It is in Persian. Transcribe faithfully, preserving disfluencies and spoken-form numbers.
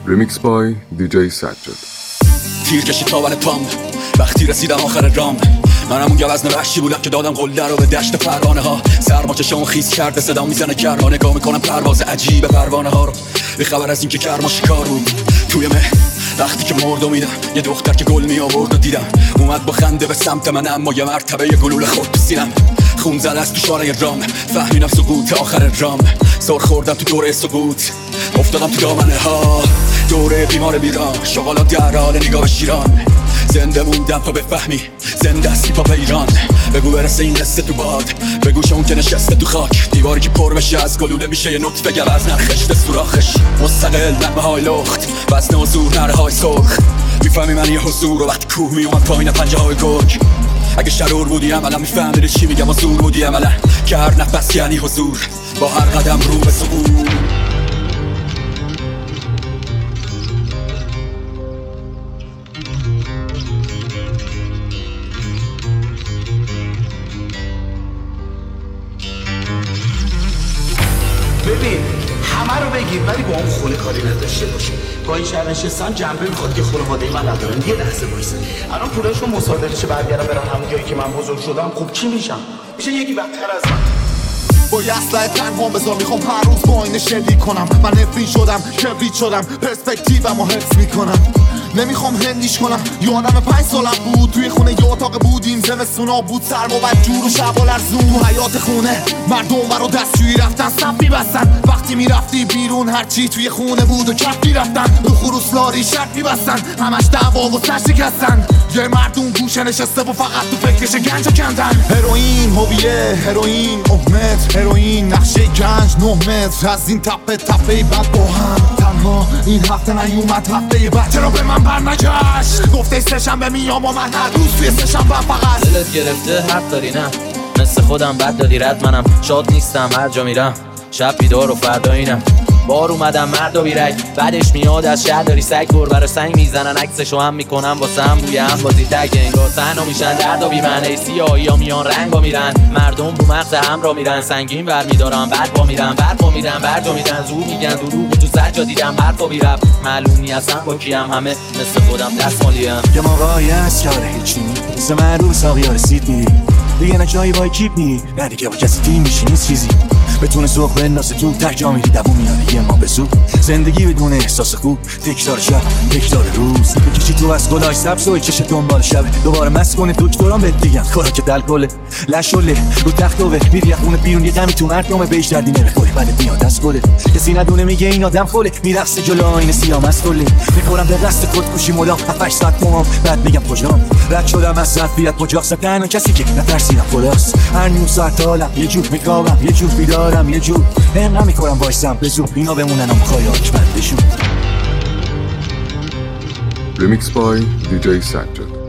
ریمیکس بای دی جی سجاد. تیر کشید تاول پام وقتی رسیدم آخر رام، منم اون گوزن وحشی بودم که دادم قله رو به دشت پروانه ها. سرما چشامو خیس کرده صدا میزنه کرما، نگاه میکنم پرواز عجیب پروانه ها رو، بی خبر از این که کرما شکار بود توی مه. وقتی که مردو میدم یه دختر که گل می آورد و دیدم اومد با خنده به سمت من، اما یه مرتبه یه گلوله خورد تو سینم. خون زد از تو شارع رام، فهمیدم سقوط آخر رام. سر خوردم تو دوره سقوط، افتادم تو دامنه ها. دوره بیمار بیران، شغالات در حال نگاه شیران. زنده موندم تا بفهمی زنده است هیپ هاپ ایران. بگو برسه این قصه تو باد، بگوش اون که نشسته تو خاک. دیواری که پر بشه از گلوله میشه یه نطفه گوز نرخشته سوراخش. مستقل نغمه های لخت، وزن حضور نره های سرخ. میفهمی من یه حضور و وقتی کوه میومد پایین پنجه های گرگ. اگه شرور بودی عملا میفهمیدی چی میگم و زور بودی عملا، که هر نفس یعنی حضور با هر قدم رو به سقوط. ببین همه رو بگیر ولی با اون خونه کاری نداشته باشه. با این شهر نشستن جنبه میخواد که خانواده من ندارن. یه لحظه وایسن، الان پولاشو مصادره‌شه برگردم برم همون جایی که من بزرگ شدم. خب چی میشم؟ میشه یکی بدتر از من. با یه اسلحه تنهام بذار، میخوام هر روز با اینه شلیک کنم. من نفرین شدم، کبریت شدم، پرسپکتیومو حفظ میکنم. نمیخوام هندیش کنم. یادم پنج سالم بود، توی خونه یه اتاق بودیم. زمستونا بود سرما و جور و شبا لرزون. تو حیاط خونه مردم برا دستشویی رفتن، صف میبستن. وقتی میرفتی بیرون هرچی توی خونه بود و کف میرفتن. رو خروسلاری شرط میبستن، همش دعوا و سر شکستن. یه مردم گوشه نشسته و فقط تو فکرش گنج و کندن. هروئین هویه، هروئین احمد، هروئین نقشه گنج نه متر. از این تپه تپه بعد با هم تنها این هفته نیومد، هفته بعد چرا به من برنگشت؟ گفته سه‌شنبه میام و من هر روز توی سه‌شنبه فقط. دلت گرفته حق داری نه، مثل خودم بد دادی رد. منم شاد نیستم هر جا میرم، شب بیدار و فردا اینم. بار اومدم مرد و بیرک، بعدش میاد از شهر داری سگ بر برای سنگ میزنن. عکسشو هم میکنم واسه هم بوی هم بازی تگ. انگار تنها میشن درد و بیمعنی، سیاهی ها میان رنگ با میرن. مردم رو مغز هم را میرن، سنگین بر میدارم بعد با میرن. برپا میرن برجا میدن، زور میگن دروغ تو سر جا دیدم. حرفا بیرفت معلومی اصلا با کیم، همه مثل خودم دستمالیم. یه موقعی هست یاره هیچی مثل من رو ساقی ها رسید میری دیگه نجایی با اکیپ میری، نه دیگه با کسی تیم میشی نیست چیزی. بتونه سوخ بندازه تو تک جا میری دوون میاره یه ما به زود. زندگی بدون احساس خوب، تکرار شب تکرار روز. بکشی تو از گلای سبز و چش دنبال شب. دوباره مست کنه دکتران بهت دیگن کارا که دلگله لشله رو تخت و میری خونه بیرون. یه غمی تو مردم بهش دردی نمیخوری بعد میاد از گله. کسی ندونه میگه این آدم خله، میرقصه جلو آینه سیاه مسئله. میخورم به قصد خودکشی مدام هفت ساعت مام، بعد میگم کجام رد شدم از ظرفیت کجاست. تنها کسی که نترسیدم خلاص. هر نیم ساعت حالم یه جور میخوابم یه جور بیدارم یه جور. هم نمیکنم وایسم به زور اینا بمونن هم خواهیاک بندشون. ریمیکس بای دی جی سجاد.